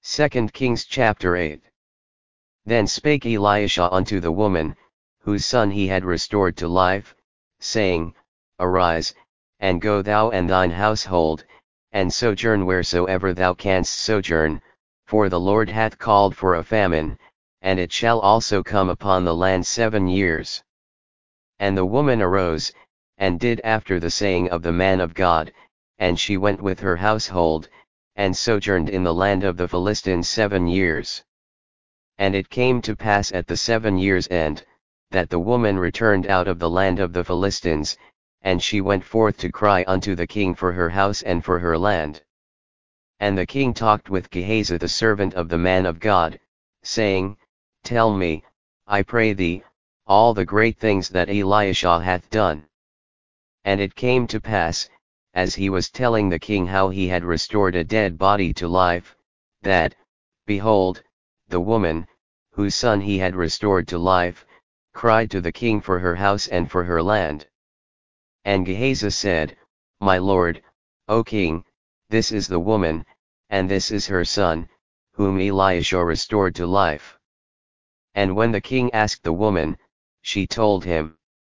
2 Kings chapter 8. Then spake Elisha unto the woman, whose son he had restored to life, saying, Arise, and go thou and thine household, and sojourn wheresoever thou canst sojourn, for the Lord hath called for a famine, and it shall also come upon the land 7 years. And the woman arose, and did after the saying of the man of God, and she went with her household, and sojourned in the land of the Philistines 7 years. And it came to pass at the 7 years' end, that the woman returned out of the land of the Philistines, and she went forth to cry unto the king for her house and for her land. And the king talked with Gehazi the servant of the man of God, saying, Tell me, I pray thee, all the great things that Elisha hath done. And it came to pass, as he was telling the king how he had restored a dead body to life, that, behold, the woman, whose son he had restored to life, cried to the king for her house and for her land. And Gehazi said, My lord, O king, this is the woman, and this is her son, whom Elisha restored to life. And when the king asked the woman, she told him.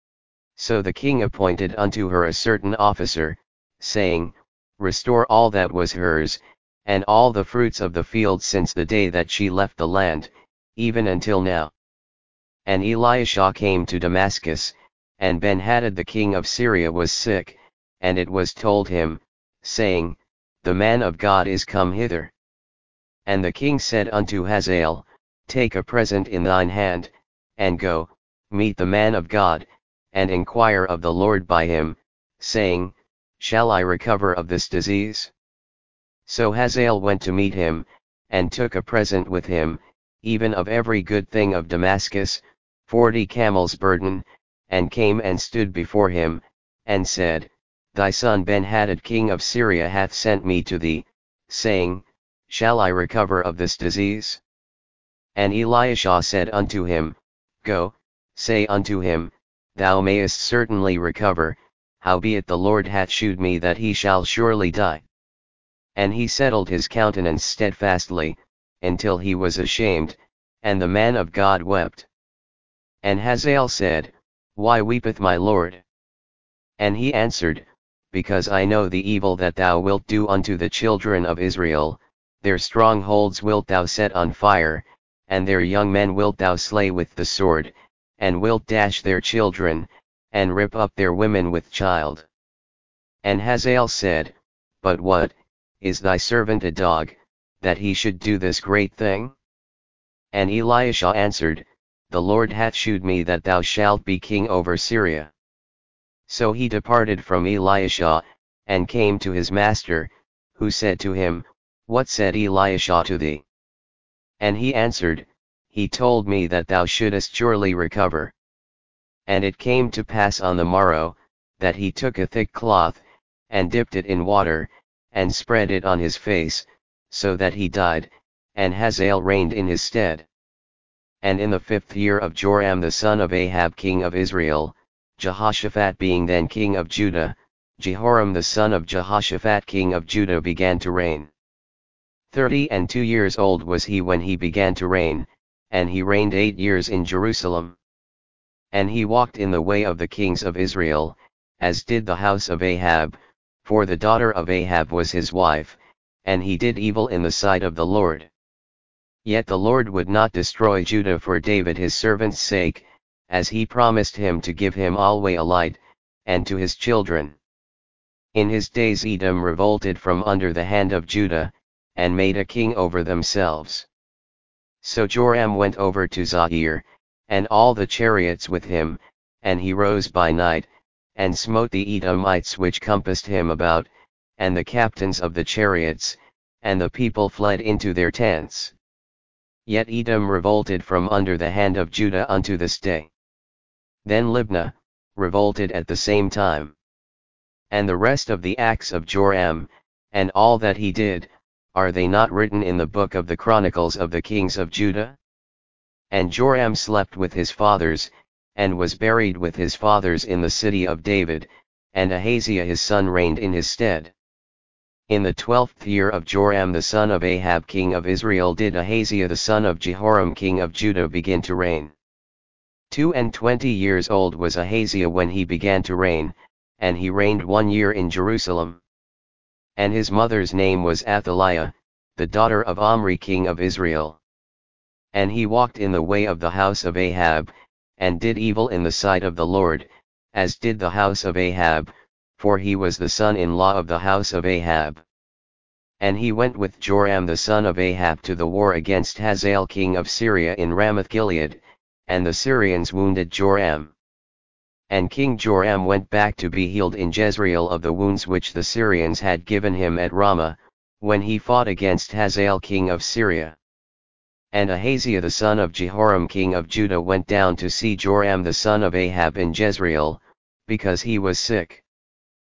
So the king appointed unto her a certain officer, saying, Restore all that was hers, and all the fruits of the field since the day that she left the land, even until now. And Elisha came to Damascus, and Ben-Hadad the king of Syria was sick, and it was told him, saying, The man of God is come hither. And the king said unto Hazael, Take a present in thine hand, and go, meet the man of God, and inquire of the Lord by him, saying, Shall I recover of this disease? So Hazael went to meet him, and took a present with him, even of every good thing of Damascus, 40 camels' burden, and came and stood before him, and said, Thy son Ben-Hadad king of Syria hath sent me to thee, saying, Shall I recover of this disease? And Elisha said unto him, Go, say unto him, Thou mayest certainly recover, howbeit the Lord hath shewed me that he shall surely die. And he settled his countenance steadfastly, until he was ashamed, and the man of God wept. And Hazael said, Why weepeth my lord? And he answered, Because I know the evil that thou wilt do unto the children of Israel, their strongholds wilt thou set on fire, and their young men wilt thou slay with the sword, and wilt dash their children, and rip up their women with child. And Hazael said, But what, is thy servant a dog, that he should do this great thing? And Elisha answered, The Lord hath shewed me that thou shalt be king over Syria. So he departed from Elisha, and came to his master, who said to him, What said Elisha to thee? And he answered, He told me that thou shouldest surely recover. And it came to pass on the morrow, that he took a thick cloth, and dipped it in water, and spread it on his face, so that he died, and Hazael reigned in his stead. And in the 5th year of Joram the son of Ahab king of Israel, Jehoshaphat being then king of Judah, Jehoram the son of Jehoshaphat king of Judah began to reign. 32 years old was he when he began to reign, and he reigned 8 years in Jerusalem. And he walked in the way of the kings of Israel, as did the house of Ahab, for the daughter of Ahab was his wife, and he did evil in the sight of the Lord. Yet the Lord would not destroy Judah for David his servant's sake, as he promised him to give him alway a light, and to his children. In his days Edom revolted from under the hand of Judah, and made a king over themselves. So Joram went over to Zair, and all the chariots with him, and he rose by night, and smote the Edomites which compassed him about, and the captains of the chariots, and the people fled into their tents. Yet Edom revolted from under the hand of Judah unto this day. Then Libnah revolted at the same time. And the rest of the acts of Joram, and all that he did, are they not written in the book of the Chronicles of the kings of Judah? And Joram slept with his fathers, and was buried with his fathers in the city of David, and Ahaziah his son reigned in his stead. In the 12th year of Joram the son of Ahab king of Israel did Ahaziah the son of Jehoram king of Judah begin to reign. 22 years old was Ahaziah when he began to reign, and he reigned 1 year in Jerusalem. And his mother's name was Athaliah, the daughter of Omri king of Israel. And he walked in the way of the house of Ahab, and did evil in the sight of the Lord, as did the house of Ahab, for he was the son-in-law of the house of Ahab. And he went with Joram the son of Ahab to the war against Hazael king of Syria in Ramoth-Gilead, and the Syrians wounded Joram. And King Joram went back to be healed in Jezreel of the wounds which the Syrians had given him at Ramah, when he fought against Hazael king of Syria. And Ahaziah the son of Jehoram king of Judah went down to see Joram the son of Ahab in Jezreel, because he was sick.